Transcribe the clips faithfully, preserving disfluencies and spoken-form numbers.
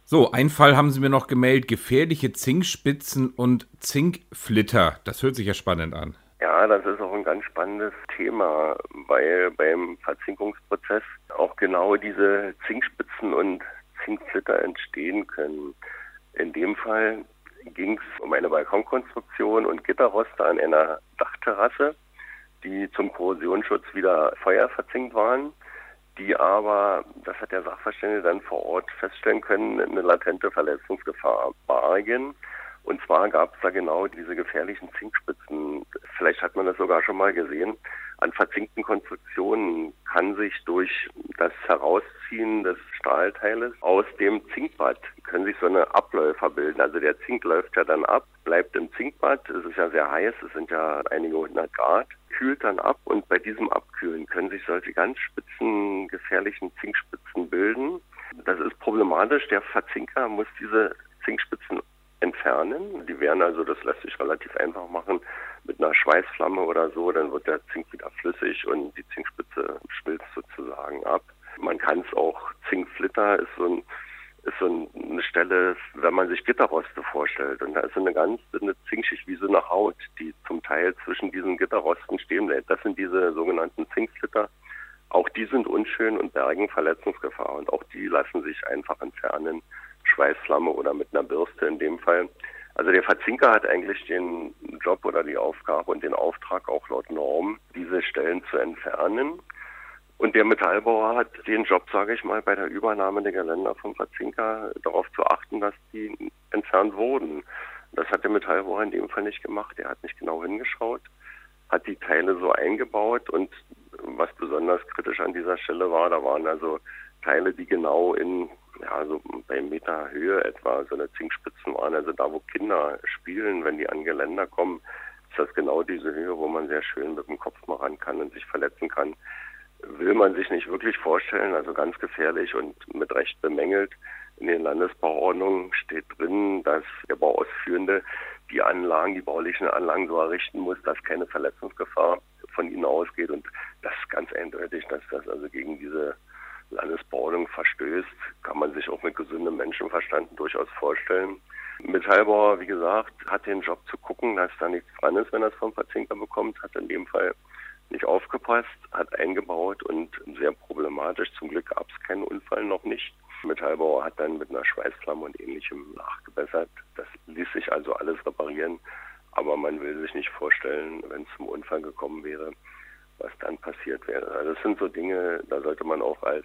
So, einen Fall haben Sie mir noch gemeldet, gefährliche Zinkspitzen und Zinkflitter. Das hört sich ja spannend an. Ja, das ist auch ein ganz spannendes Thema, weil beim Verzinkungsprozess auch genau diese Zinkspitzen und Zinkflitter entstehen können. In dem Fall ging es um eine Balkonkonstruktion und Gitterroste an einer Dachterrasse, die zum Korrosionsschutz wieder feuerverzinkt waren, die aber, das hat der Sachverständige dann vor Ort feststellen können, eine latente Verletzungsgefahr bargen. Und zwar gab es da genau diese gefährlichen Zinkspitzen. Vielleicht hat man das sogar schon mal gesehen. An verzinkten Konstruktionen kann sich durch das Herausziehen des Stahlteiles aus dem Zinkbad können sich so eine Abläufer bilden. Also der Zink läuft ja dann ab, bleibt im Zinkbad. Es ist ja sehr heiß, es sind ja einige hundert Grad, kühlt dann ab und bei diesem Abkühlen können sich solche ganz spitzen, gefährlichen Zinkspitzen bilden. Das ist problematisch. Der Verzinker muss diese Zinkspitzen entfernen. Die werden also, das lässt sich relativ einfach machen, mit einer Schweißflamme oder so, dann wird der Zink wieder flüssig und die Zinkspitze schmilzt sozusagen ab. Man kann es auch, Zinkflitter ist so, ein, ist so eine Stelle, wenn man sich Gitterroste vorstellt. Und da ist so eine ganz dünne Zinkschicht wie so eine Haut, die zum Teil zwischen diesen Gitterrosten stehen bleibt. Das sind diese sogenannten Zinkflitter. Auch die sind unschön und bergen Verletzungsgefahr. Und auch die lassen sich einfach entfernen. Schweißflamme oder mit einer Bürste in dem Fall. Also der Verzinker hat eigentlich den Job oder die Aufgabe und den Auftrag auch laut Norm, diese Stellen zu entfernen. Und der Metallbauer hat den Job, sage ich mal, bei der Übernahme der Geländer vom Verzinker darauf zu achten, dass die entfernt wurden. Das hat der Metallbauer in dem Fall nicht gemacht. Er hat nicht genau hingeschaut, hat die Teile so eingebaut und was besonders kritisch an dieser Stelle war, da waren also Teile, die genau in ja, so bei Meter Höhe etwa so eine Zinkspitzen waren. Also da, wo Kinder spielen, wenn die an Geländer kommen, ist das genau diese Höhe, wo man sehr schön mit dem Kopf mal ran kann und sich verletzen kann. Will man sich nicht wirklich vorstellen, also ganz gefährlich und mit Recht bemängelt. In den Landesbauordnungen steht drin, dass der Bauausführende die Anlagen, die baulichen Anlagen so errichten muss, dass keine Verletzungsgefahr von ihnen ausgeht. Und das ist ganz eindeutig, dass das also gegen diese Landesbauordnung verstößt, kann man sich auch mit gesundem Menschenverstand durchaus vorstellen. Metallbauer, wie gesagt, hat den Job zu gucken, dass da nichts dran ist, wenn er es vom Verzinker bekommt, hat in dem Fall nicht aufgepasst, hat eingebaut und sehr problematisch. Zum Glück gab es keinen Unfall noch nicht. Metallbauer hat dann mit einer Schweißflamme und Ähnlichem nachgebessert. Das ließ sich also alles reparieren, aber man will sich nicht vorstellen, wenn es zum Unfall gekommen wäre, was dann passiert wäre. Also das sind so Dinge, da sollte man auch als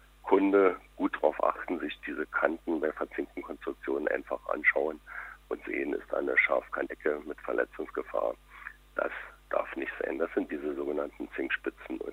Kunde gut darauf achten, sich diese Kanten bei verzinkten Konstruktionen einfach anschauen und sehen, ist da eine Scharfkantecke mit Verletzungsgefahr. Das darf nicht sein. Das sind diese sogenannten Zinkspitzen und